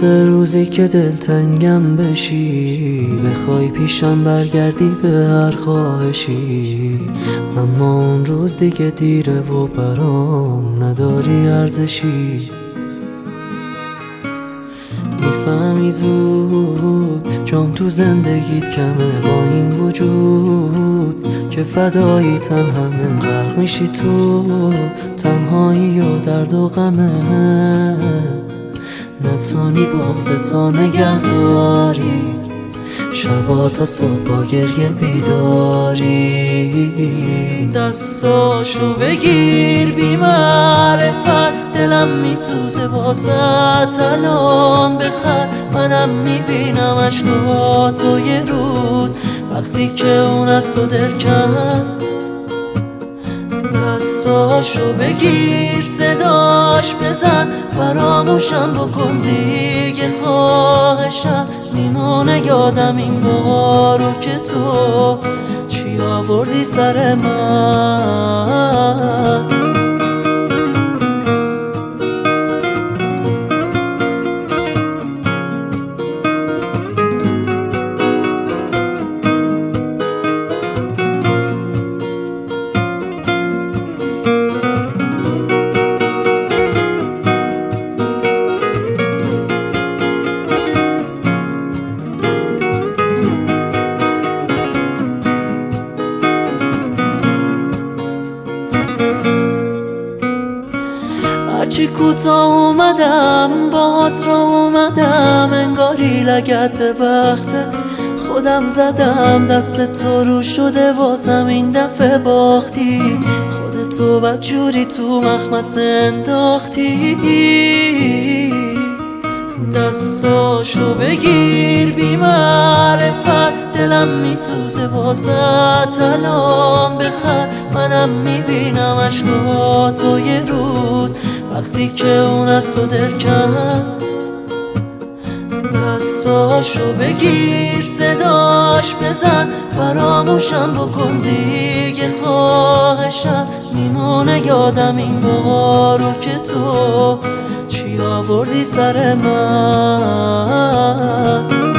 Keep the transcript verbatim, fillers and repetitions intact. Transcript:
واسه روزی که دلتنگم بشی، بخوای پیشم برگردی به هر خواهشی، اما اون روز دیگه دیره و برام نداری ارزشی. میفهمی زود جام تو زندگیت کمه، با این وجود که فدایی تن همه، غرق میشی تو تنهایی و درد و غمت، نتونی بغض تا نگه داری، شبا تا صبح با گریه بیداری. دستاشو بگیر بی معرفت، دلم میسوزه واسه الان بخند، منم میبینم عشقاتو یه روز وقتی که اون از تو دل کند. دستاشو بگیر صداش بزن، فراموشم بکن دیگه خواهشم، میمونه یادم این بارو که تو چی آوردی سر من. هرچی کوتاه اومدم باهات را اومدم، انگاری لگد به بخته خودم زدم، دست تو رو شده واسم این دفعه باختی، خودتو بدجوری تو مخمس انداختی. دستاشو بگیر بی معرفت، دلم میسوزه واسه الان بخند، منم میبینم عشقاتو یه روز وقتی که اون از تو دل کند. دستاشو بگیر صداش بزن، فراموشم بکن دیگه خواهشم، میمونه یادم این بارو که تو چی آوردی سر من.